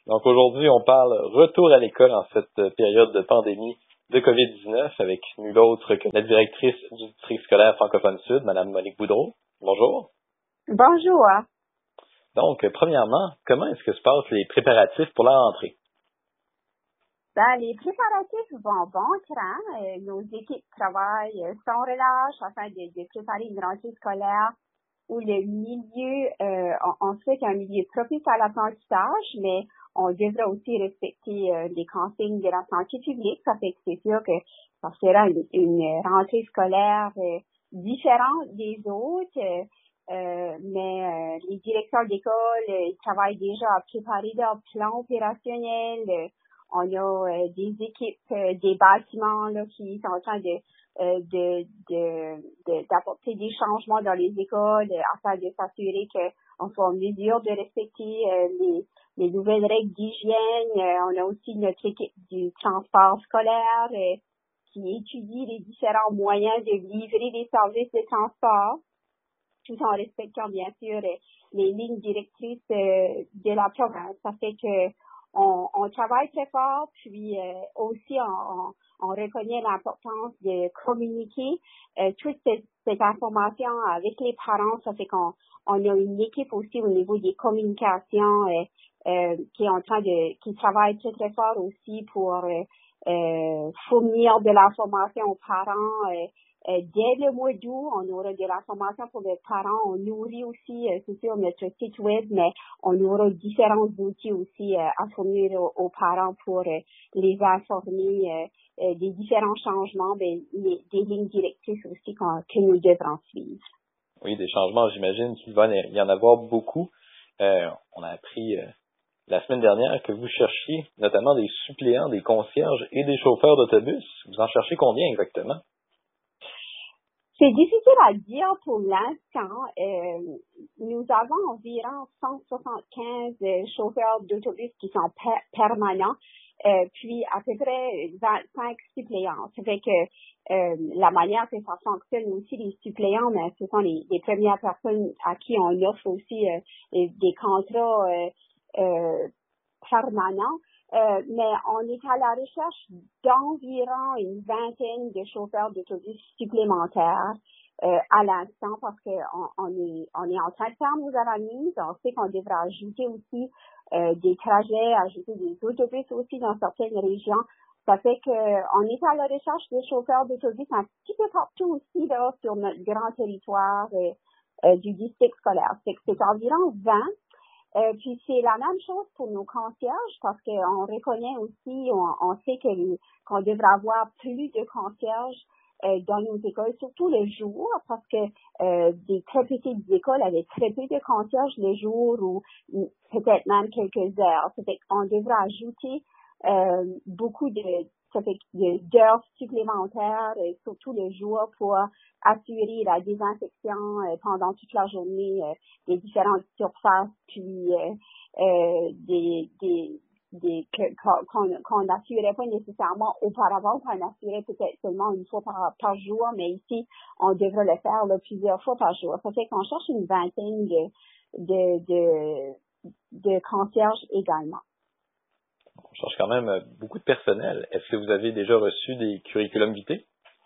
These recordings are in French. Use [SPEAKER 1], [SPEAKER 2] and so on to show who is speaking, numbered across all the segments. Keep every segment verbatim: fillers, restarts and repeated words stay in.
[SPEAKER 1] Donc aujourd'hui, on parle retour à l'école en cette période de pandémie de covid dix-neuf avec nul autre que la directrice du district scolaire francophone sud, Mme Monique Boudreau. Bonjour.
[SPEAKER 2] Bonjour.
[SPEAKER 1] Donc, premièrement, comment est-ce que se passent les préparatifs pour la rentrée?
[SPEAKER 2] Ben, les préparatifs vont bon cran. Euh, nos équipes travaillent sans relâche afin de, de préparer une rentrée scolaire où le milieu, euh, on, on souhaite un milieu propice à l'apprentissage, mais on devra aussi respecter euh, les consignes de la santé publique. Ça fait que c'est sûr que ça sera une, une rentrée scolaire euh, différente des autres. Euh, euh, mais euh, les directeurs d'école, euh, ils travaillent déjà à préparer leur plan opérationnel. Euh, on a euh, des équipes, euh, des bâtiments là, qui sont en train de Euh, de, de, de, d'apporter des changements dans les écoles euh, afin de s'assurer qu'on soit en mesure de respecter euh, les, les nouvelles règles d'hygiène. Euh, on a aussi notre équipe du transport scolaire euh, qui étudie les différents moyens de livrer des services de transport, tout en respectant bien sûr euh, les lignes directrices euh, de la province. Ça fait que on, on travaille très fort, puis euh, aussi on, on reconnaît l'importance de communiquer euh, toute cette, cette information avec les parents. Ça fait qu'on on a une équipe aussi au niveau des communications euh, euh, qui est en train de, qui travaille très très fort aussi pour euh, euh, fournir de l'information aux parents. Euh, euh, dès le mois d'août, on aura de l'information pour les parents. On nourrit aussi, euh, c'est sur notre site web, mais on aura différents outils aussi euh, à fournir aux, aux parents pour euh, les informer euh, euh, des différents changements, ben, les, des lignes directrices aussi qu'on, que nous devrons suivre.
[SPEAKER 1] Oui, des changements, j'imagine qu'il va y en avoir beaucoup. Euh, on a appris euh, la semaine dernière que vous cherchiez notamment des suppléants, des concierges et des chauffeurs d'autobus. Vous en cherchez combien exactement?
[SPEAKER 2] C'est difficile à dire pour l'instant. Euh, nous avons environ cent soixante-quinze euh, chauffeurs d'autobus qui sont per- permanents, euh, puis à peu près vingt-cinq suppléants. Ça fait que euh, la manière que ça fonctionne aussi, les suppléants, mais ce sont les, les premières personnes à qui on offre aussi euh, des, des contrats euh, euh, permanents. Euh, mais on est à la recherche d'environ une vingtaine de chauffeurs d'autobus supplémentaires euh, à l'instant parce qu'on on est, on est en train de faire nos analyses. On sait qu'on devra ajouter aussi euh, des trajets, ajouter des autobus aussi dans certaines régions. Ça fait qu'on est à la recherche de chauffeurs d'autobus un petit peu partout aussi là, sur notre grand territoire euh, euh, du district scolaire. C'est que c'est environ vingt. Euh, puis c'est la même chose pour nos concierges parce qu'on reconnaît aussi, on, on sait que les, qu'on devrait avoir plus de concierges euh, dans nos écoles, surtout le jour, parce que euh, des très petites écoles avaient très peu de concierges le jour ou peut-être même quelques heures. Ça fait qu'on devrait ajouter euh, beaucoup de ça fait de- d'heures supplémentaires, euh, surtout le jour, pour assurer la désinfection euh, pendant toute la journée euh, des différentes surfaces, puis euh, euh, des, des, des que- qu'on qu'on qu'on n'assurait pas nécessairement auparavant, qu'on assurait peut-être seulement une fois par, par jour, mais ici, on devrait le faire là, plusieurs fois par jour. Ça fait qu'on cherche une vingtaine de, de, de, de concierges également.
[SPEAKER 1] On cherche quand même beaucoup de personnel. Est-ce que vous avez déjà reçu des curriculums vitae?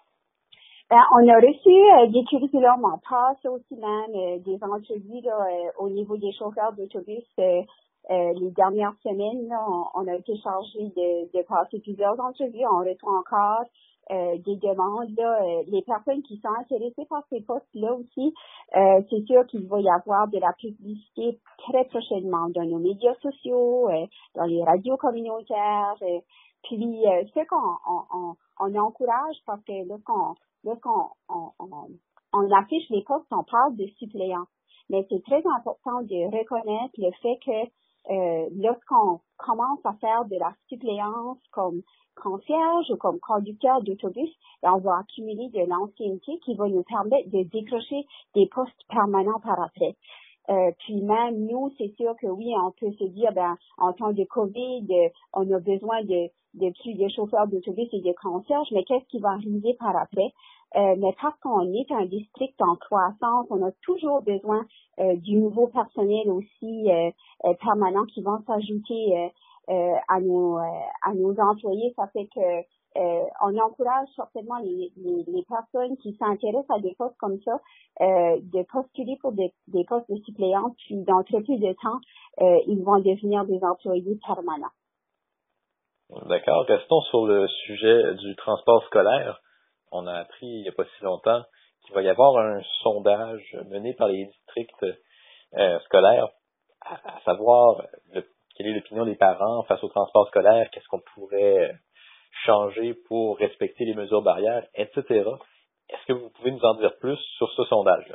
[SPEAKER 2] Ben, on a reçu euh, des curriculums en passe aussi même, euh, des entrevues là, euh, au niveau des chauffeurs d'autobus. Euh, euh, les dernières semaines, là, on, on a été chargé de, de passer plusieurs entrevues. On reçoit encore euh, des demandes. Là, euh, les personnes qui sont intéressées par ces postes-là aussi, euh, c'est sûr qu'il va y avoir de la publicité très prochainement dans nos médias sociaux, euh, dans les radios communautaires. Euh, puis, euh, ce qu'on on, on, on encourage parce que lorsqu'on Lorsqu'on on, on, on affiche les postes, on parle de suppléants. Mais c'est très important de reconnaître le fait que euh, lorsqu'on commence à faire de la suppléance comme concierge ou comme conducteur d'autobus, on va accumuler de l'ancienneté qui va nous permettre de décrocher des postes permanents par après. Euh, puis même nous, c'est sûr que oui, on peut se dire, ben, en temps de COVID, euh, on a besoin de, de plus de chauffeurs d'autobus et de concierges, mais qu'est-ce qui va arriver par après? Euh, mais parce qu'on est un district en croissance, on a toujours besoin euh, du nouveau personnel aussi euh, euh, permanent qui vont s'ajouter euh, euh, à nos euh, à nos employés. Ça fait que euh, on encourage certainement les, les, les personnes qui s'intéressent à des postes comme ça euh, de postuler pour des, des postes de suppléants, puis dans très peu de temps, euh, ils vont devenir des employés permanents.
[SPEAKER 1] D'accord. Restons sur le sujet du transport scolaire. On a appris il n'y a pas si longtemps qu'il va y avoir un sondage mené par les districts euh, scolaires à, à savoir le, quelle est l'opinion des parents face au transport scolaire, qu'est-ce qu'on pourrait changer pour respecter les mesures barrières, et cetera. Est-ce que vous pouvez nous en dire plus sur ce sondage-là?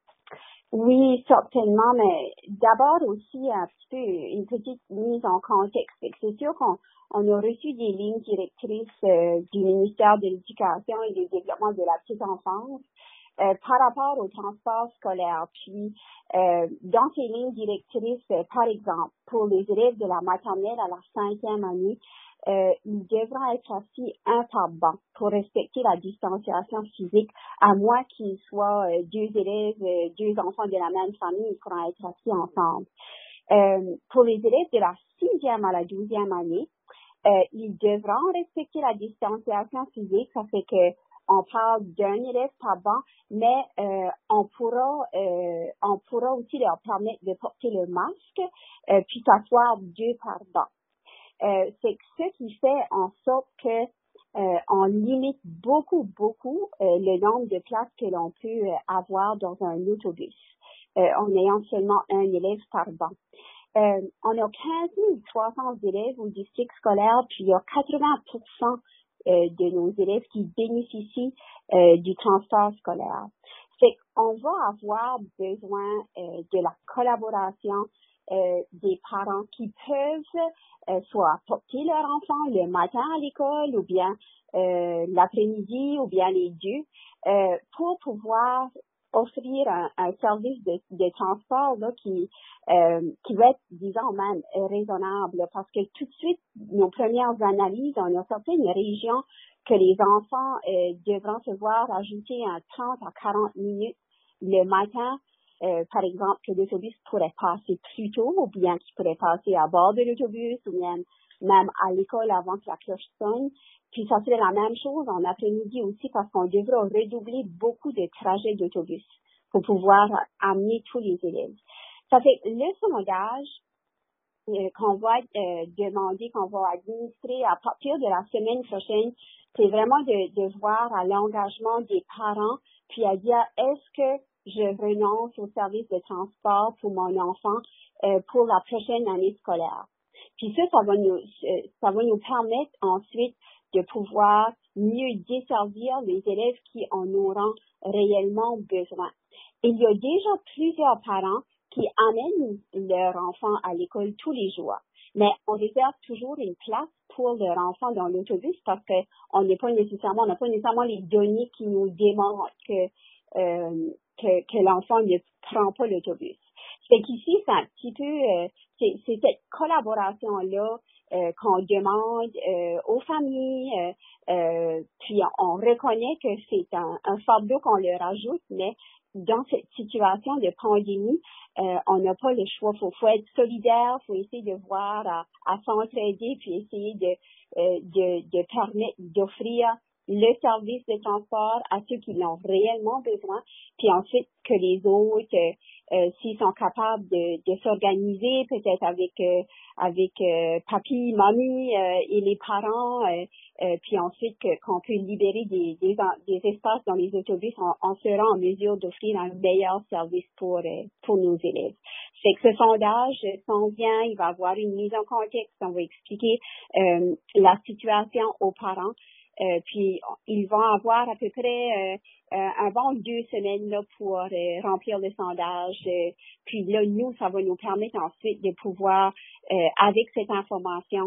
[SPEAKER 2] Oui, certainement, mais d'abord aussi un petit peu une petite mise en contexte. C'est sûr qu'on on a reçu des lignes directrices euh, du ministère de l'Éducation et du Développement de la petite enfance euh, par rapport au transport scolaire. Puis, euh, dans ces lignes directrices, euh, par exemple, pour les élèves de la maternelle à la cinquième année, Euh, ils devront être assis un par banc pour respecter la distanciation physique, à moins qu'ils soient euh, deux élèves, euh, deux enfants de la même famille, ils pourront être assis ensemble. Euh, pour les élèves de la sixième à la douzième année, euh, ils devront respecter la distanciation physique, ça fait que on parle d'un élève par banc, mais euh, on pourra euh, on pourra aussi leur permettre de porter le masque, euh, puis s'asseoir deux par banc. Euh, c'est ce qui fait en sorte que euh, on limite beaucoup, beaucoup euh, le nombre de places que l'on peut euh, avoir dans un autobus, euh, en ayant seulement un élève par banc. Euh, on a quinze mille trois cents élèves au district scolaire, puis il y a quatre-vingts pour cent euh, de nos élèves qui bénéficient euh, du transport scolaire. C'est qu'on va avoir besoin euh, de la collaboration Euh, des parents qui peuvent euh, soit porter leur enfant le matin à l'école ou bien euh, l'après-midi ou bien les deux euh, pour pouvoir offrir un, un service de, de transport là, qui, euh, qui va être, disons même, raisonnable. Parce que tout de suite, nos premières analyses, on a certaines régions que les enfants euh, devront se voir ajouter un trente à quarante minutes le matin. Euh, par exemple, que l'autobus pourrait passer plus tôt ou bien qu'il pourrait passer à bord de l'autobus ou même, même à l'école avant que la cloche sonne. Puis ça serait la même chose en après-midi aussi parce qu'on devra redoubler beaucoup de trajets d'autobus pour pouvoir amener tous les élèves. Ça fait le sondage euh, qu'on va euh, demander, qu'on va administrer à partir de la semaine prochaine, c'est vraiment de, de voir à l'engagement des parents puis à dire est-ce que je renonce au service de transport pour mon enfant euh, pour la prochaine année scolaire. Puis ça, ça va nous, euh, ça va nous permettre ensuite de pouvoir mieux desservir les élèves qui en auront réellement besoin. Il y a déjà plusieurs parents qui amènent leurs enfants à l'école tous les jours. Mais on réserve toujours une place pour leur enfant dans l'autobus parce que on n'est pas nécessairement, on n'a pas nécessairement les données qui nous démontrent que euh, que, que l'enfant ne prend pas l'autobus. C'est qu'ici, c'est un petit peu, euh, c'est, c'est cette collaboration-là euh, qu'on demande euh, aux familles, euh, euh, puis on, on reconnaît que c'est un, un fardeau qu'on leur ajoute, mais dans cette situation de pandémie, euh, on n'a pas le choix. Faut, faut être solidaire, faut essayer de voir à, à s'entraider, puis essayer de, euh, de, de permettre d'offrir le service de transport à ceux qui l'ont réellement besoin, puis ensuite que les autres, euh, s'ils sont capables de, de s'organiser, peut-être avec euh, avec euh, papi, mamie euh, et les parents, euh, euh, puis ensuite que, qu'on peut libérer des, des, des espaces dans les autobus, on, on sera en mesure d'offrir un meilleur service pour euh, pour nos élèves. C'est que ce sondage s'en vient, il va y avoir une mise en contexte, on va expliquer euh, la situation aux parents. Euh, puis ils vont avoir à peu près euh, euh, un bon deux semaines là pour euh, remplir le sondage. Euh, puis là, nous, ça va nous permettre ensuite de pouvoir, euh, avec cette information,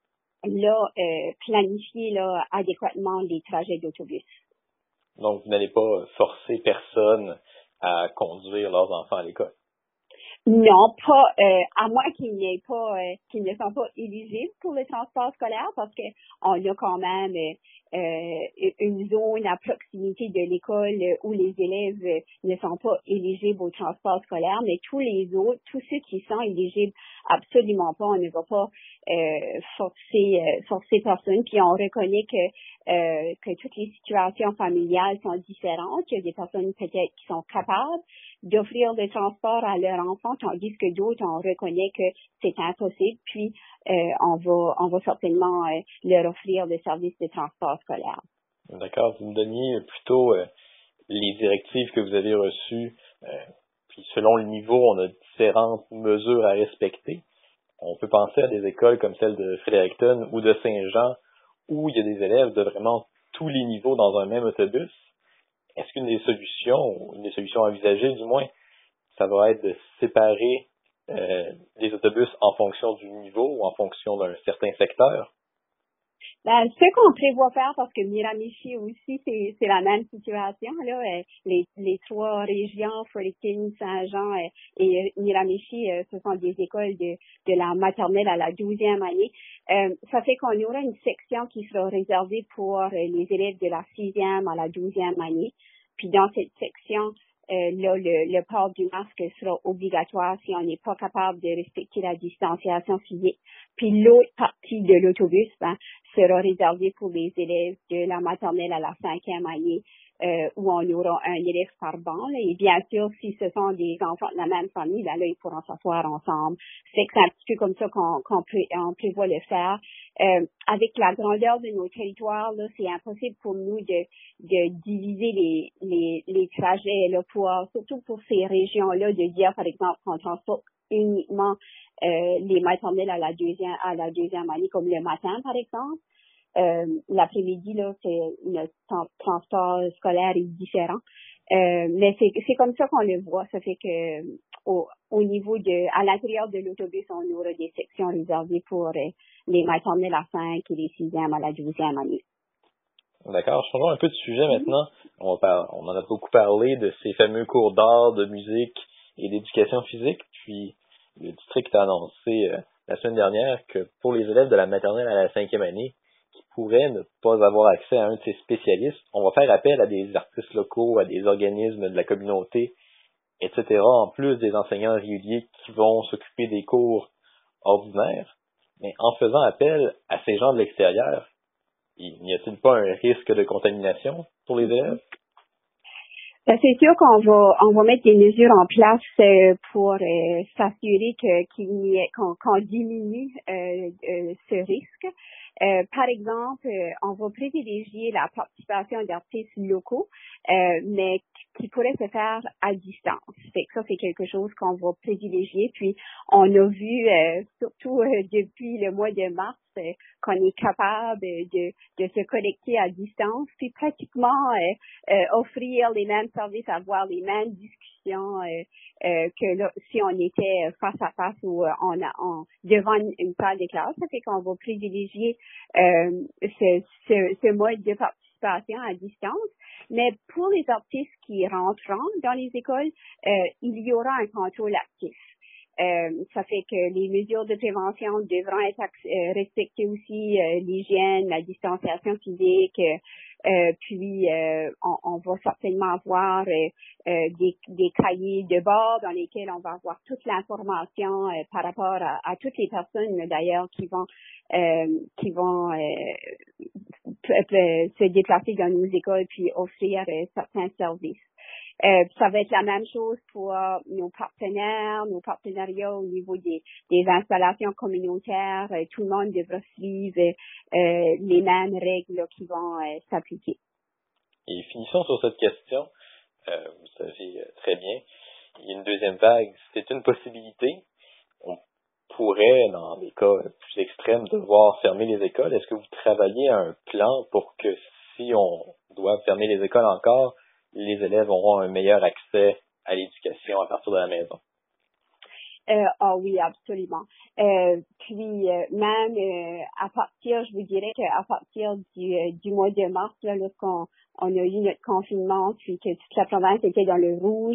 [SPEAKER 2] là, euh, planifier là adéquatement les trajets d'autobus.
[SPEAKER 1] Donc, vous n'allez pas forcer personne à conduire leurs enfants à l'école.
[SPEAKER 2] Non, pas, euh, à moins qu'il n'y ait pas, euh, qu'ils ne sont pas éligibles pour le transport scolaire, parce que on a quand même euh, une zone à proximité de l'école où les élèves euh, ne sont pas éligibles au transport scolaire, mais tous les autres, tous ceux qui sont éligibles, absolument pas. On ne va pas euh, forcer, euh, forcer personne. Puis on reconnaît que euh, que toutes les situations familiales sont différentes. Il y a des personnes peut-être qui sont capables d'offrir le transport à leurs enfants, tandis que d'autres, on reconnaît que c'est impossible, puis euh, on va on va certainement euh, leur offrir des services de transport scolaire.
[SPEAKER 1] D'accord. Vous me donniez plutôt euh, les directives que vous avez reçues, euh, puis selon le niveau, on a différentes mesures à respecter. On peut penser à des écoles comme celle de Fredericton ou de Saint-Jean, où il y a des élèves de vraiment tous les niveaux dans un même autobus. Est-ce qu'une des solutions, une des solutions envisagées du moins, ça va être de séparer euh, les autobus en fonction du niveau ou en fonction d'un certain secteur?
[SPEAKER 2] Ben, ce qu'on prévoit faire, parce que Miramichi aussi, c'est, c'est la même situation, là, euh, les, les trois régions, Fredericton, Saint-Jean euh, et Miramichi, euh, ce sont des écoles de, de la maternelle à la douzième année. Euh, ça fait qu'on aura une section qui sera réservée pour euh, les élèves de la sixième à la douzième année. Puis dans cette section, Euh, là, le, le port du masque sera obligatoire si on n'est pas capable de respecter la distanciation physique. Puis l'autre partie de l'autobus ben, sera réservée pour les élèves de la maternelle à la cinquième année, euh, où on aura un élève par banc. Là. Et bien sûr, si ce sont des enfants de la même famille, ben là, ils pourront s'asseoir ensemble. C'est que c'est un petit peu comme ça qu'on, qu'on pré, on prévoit le faire. Euh, avec la grandeur de nos territoires, là, c'est impossible pour nous de, de diviser les, les, les trajets là, pour, surtout pour ces régions-là, de dire, par exemple, qu'on transporte uniquement euh, les maternelles à la deuxième à la deuxième année, comme le matin, par exemple. Euh, l'après-midi, là, c'est le transport scolaire est différent. Euh, mais c'est, c'est comme ça qu'on le voit. Ça fait que au, au niveau de, à l'intérieur de l'autobus, on aura des sections réservées pour euh, les maternelles à cinq et les sixième à la douzième année.
[SPEAKER 1] D'accord. Changeons un peu de sujet maintenant. On, parle, on en a beaucoup parlé de ces fameux cours d'art, de musique et d'éducation physique. Puis, le district a annoncé euh, la semaine dernière que pour les élèves de la maternelle à la cinquième année, qui pourraient ne pas avoir accès à un de ces spécialistes, on va faire appel à des artistes locaux, à des organismes de la communauté, et cetera, en plus des enseignants réguliers qui vont s'occuper des cours ordinaires. Mais en faisant appel à ces gens de l'extérieur, n'y a-t-il pas un risque de contamination pour les élèves?
[SPEAKER 2] Ben, c'est sûr qu'on va on va mettre des mesures en place euh, pour euh, s'assurer que qu'il y ait, qu'on, qu'on diminue euh, euh, ce risque. Euh, par exemple, euh, on va privilégier la participation d'artistes locaux, euh, mais qui pourraient se faire à distance. Fait que ça, c'est quelque chose qu'on va privilégier. Puis, on a vu, euh, surtout euh, depuis le mois de mars, euh, qu'on est capable de, de se connecter à distance, puis pratiquement euh, euh, offrir les mêmes services, avoir les mêmes discussions euh, euh, que là, si on était face à face ou euh, on a, on, devant une, une salle de classe. Ça fait qu'on va privilégier euh, ce, ce, ce mode de participation à distance. Mais pour les artistes qui rentreront dans les écoles, euh, il y aura un contrôle actif. Euh, ça fait que les mesures de prévention devront être euh, respectées aussi, euh, l'hygiène, la distanciation physique, euh, euh, puis euh, on, on va certainement avoir euh, euh, des, des cahiers de bord dans lesquels on va avoir toute l'information euh, par rapport à, à toutes les personnes d'ailleurs qui vont euh, qui vont euh, p- p- se déplacer dans nos écoles puis offrir euh, certains services. Euh, ça va être la même chose pour euh, nos partenaires, nos partenariats au niveau des, des installations communautaires. Euh, tout le monde devra suivre euh, les mêmes règles là, qui vont euh, s'appliquer.
[SPEAKER 1] Et finissons sur cette question. Euh, vous savez très bien, il y a une deuxième vague. C'est une possibilité. On pourrait, dans des cas plus extrêmes, devoir fermer les écoles. Est-ce que vous travaillez à un plan pour que si on doit fermer les écoles encore, les élèves auront un meilleur accès à l'éducation à partir de la maison?
[SPEAKER 2] Euh, ah oui, absolument. Euh, puis euh, même euh, à partir, je vous dirais qu'à partir du, euh, du mois de mars, là, lorsqu'on on a eu notre confinement, puis que toute la province était dans le rouge,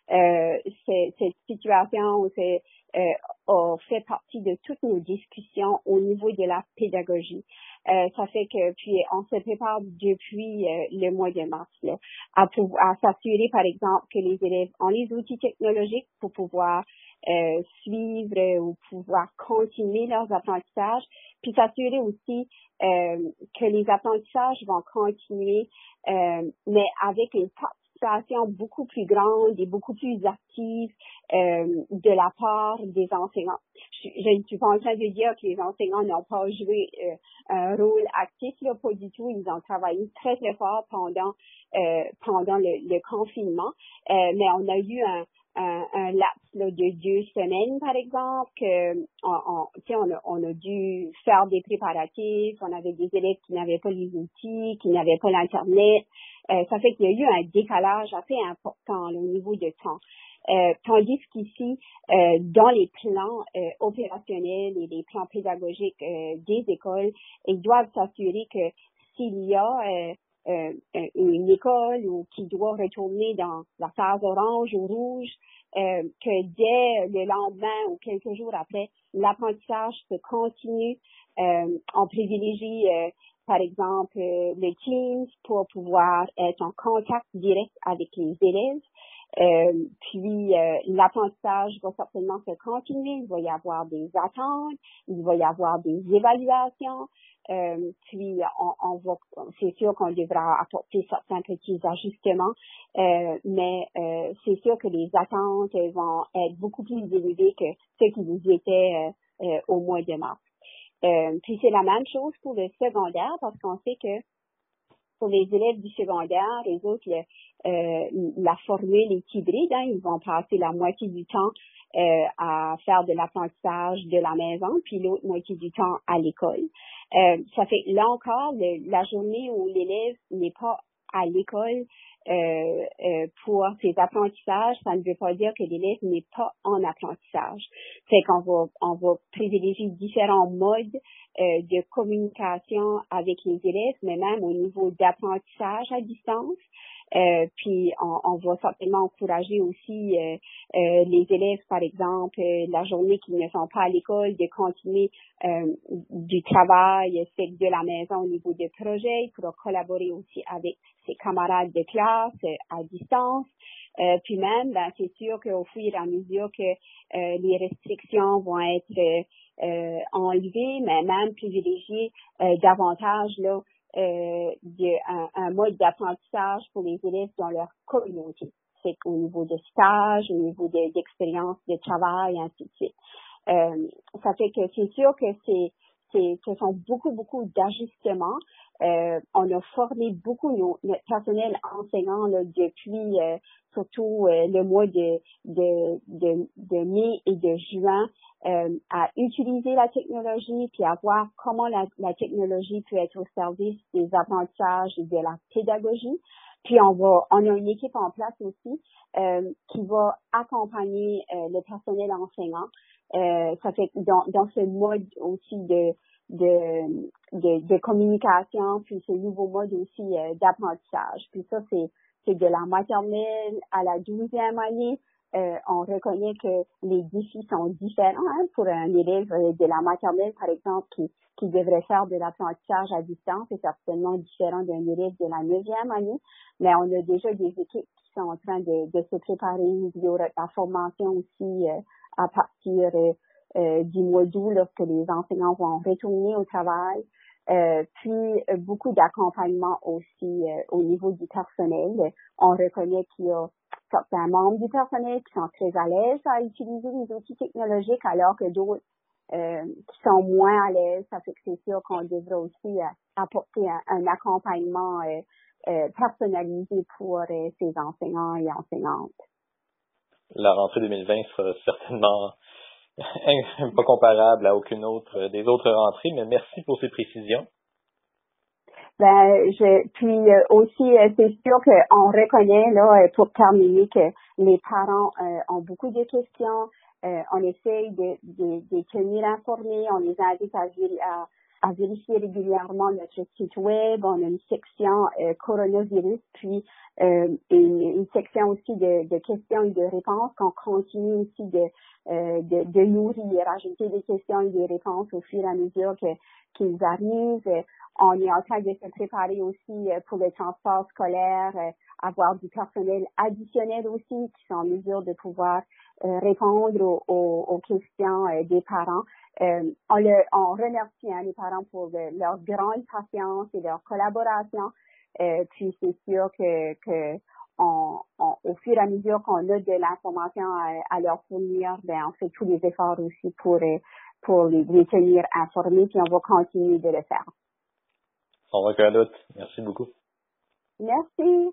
[SPEAKER 2] Euh, c'est, cette situation c'est, euh, a fait partie de toutes nos discussions au niveau de la pédagogie. Euh, ça fait que puis on se prépare depuis euh, le mois de mars là, à, pour, à s'assurer par exemple que les élèves ont les outils technologiques pour pouvoir euh, suivre ou pouvoir continuer leurs apprentissages, puis s'assurer aussi euh, que les apprentissages vont continuer, euh, mais avec une participation beaucoup plus grande et beaucoup plus active euh, de la part des enseignants. Je, je ne suis pas en train de dire que les enseignants n'ont pas joué euh, un rôle actif, là, pas du tout. Ils ont travaillé très très fort pendant euh, pendant le, le confinement, euh, mais on a eu un un, un laps là, de deux semaines, par exemple, que on, on, on, a, on a dû faire des préparatifs, on avait des élèves qui n'avaient pas les outils, qui n'avaient pas l'Internet. Euh, ça fait qu'il y a eu un décalage assez important là, au niveau de temps. Euh, tandis qu'ici, euh, dans les plans euh, opérationnels et les plans pédagogiques euh, des écoles, ils doivent s'assurer que s'il y a euh, euh, une école ou qui doit retourner dans la phase orange ou rouge, euh, que dès le lendemain ou quelques jours après, l'apprentissage se continue. Euh, on privilégie, euh, par exemple, euh, le Teams pour pouvoir être en contact direct avec les élèves. Euh, puis euh, l'apprentissage va certainement se continuer. Il va y avoir des attentes, il va y avoir des évaluations. Euh, puis on, on va, c'est sûr qu'on devra apporter certains petits ajustements, euh, mais euh, c'est sûr que les attentes vont être beaucoup plus élevées que ce qui nous était euh, euh, au mois de mars. Euh, puis c'est la même chose pour le secondaire parce qu'on sait que pour les élèves du secondaire, les autres, le, euh, la formule est hybride. Hein, ils vont passer la moitié du temps euh, à faire de l'apprentissage de la maison, puis l'autre moitié du temps à l'école. Euh, ça fait là encore le, la journée où l'élève n'est pas à l'école euh, euh, pour ses apprentissages, ça ne veut pas dire que l'élève n'est pas en apprentissage. C'est qu'on va on va privilégier différents modes euh, de communication avec les élèves, mais même au niveau d'apprentissage à distance. Euh, puis on, on va certainement encourager aussi euh, euh, les élèves, par exemple, euh, la journée qu'ils ne sont pas à l'école, de continuer euh, du travail fait de la maison au niveau des projets, pour collaborer aussi avec ses camarades de classe euh, à distance. Euh, puis même, ben, c'est sûr qu'au fur et à mesure que euh, les restrictions vont être euh, euh, enlevées, mais même privilégier euh, davantage là Euh, de, un, un mode d'apprentissage pour les élèves dans leur communauté. C'est au niveau de stage, au niveau de, d'expérience de travail, ainsi de suite. Euh, ça fait que c'est sûr que c'est, c'est, ce sont beaucoup, beaucoup d'ajustements. Euh, on a formé beaucoup nos, notre personnel enseignant là, depuis euh, surtout euh, le mois de, de, de, de mai et de juin euh, à utiliser la technologie puis à voir comment la, la technologie peut être au service des apprentissages et de la pédagogie. Puis on va, on a une équipe en place aussi euh, qui va accompagner euh, le personnel enseignant. Euh, ça fait dans, dans ce mode aussi de de, de, de communication, puis ce nouveau mode aussi euh, d'apprentissage. Puis ça, c'est, c'est de la maternelle à la douzième année. Euh, on reconnaît que les défis sont différents hein, pour un élève de la maternelle, par exemple, qui, qui devrait faire de l'apprentissage à distance. C'est certainement différent d'un élève de la neuvième année, mais on a déjà des équipes qui sont en train de, de se préparer. Il y aura la formation aussi euh, à partir euh, Euh, du mois d'août lorsque les enseignants vont retourner au travail, euh, puis euh, beaucoup d'accompagnement aussi euh, au niveau du personnel. On reconnaît qu'il y a certains membres du personnel qui sont très à l'aise à utiliser les outils technologiques alors que d'autres euh, qui sont moins à l'aise. Ça fait que c'est sûr qu'on devrait aussi euh, apporter un, un accompagnement euh, euh, personnalisé pour euh, ces enseignants et enseignantes.
[SPEAKER 1] La rentrée deux mille vingt sera certainement pas comparable à aucune autre des autres rentrées, mais merci pour ces précisions.
[SPEAKER 2] Ben, je, puis euh, aussi, euh, c'est sûr qu'on reconnaît, là, pour terminer, que les parents euh, ont beaucoup de questions. Euh, on essaye de, de, de tenir informés, on les invite à, à, à vérifier régulièrement notre site web. On a une section euh, coronavirus, puis euh, une, une section aussi de, de questions et de réponses qu'on continue aussi de, euh, de, de nourrir, ajouter des questions et des réponses au fur et à mesure que, qu'ils arrivent. On est en train de se préparer aussi pour le transport scolaire, euh, avoir du personnel additionnel aussi qui sont en mesure de pouvoir euh, répondre aux, aux, aux questions euh, des parents. Euh, on, le, on remercie hein, les parents pour de, leur grande patience et leur collaboration. Euh, puis c'est sûr que, que on, on, au fur et à mesure qu'on a de l'information à, à leur fournir, ben on fait tous les efforts aussi pour pour les, les tenir informés. Puis on va continuer de le faire.
[SPEAKER 1] Sans aucun doute. Merci beaucoup.
[SPEAKER 2] Merci.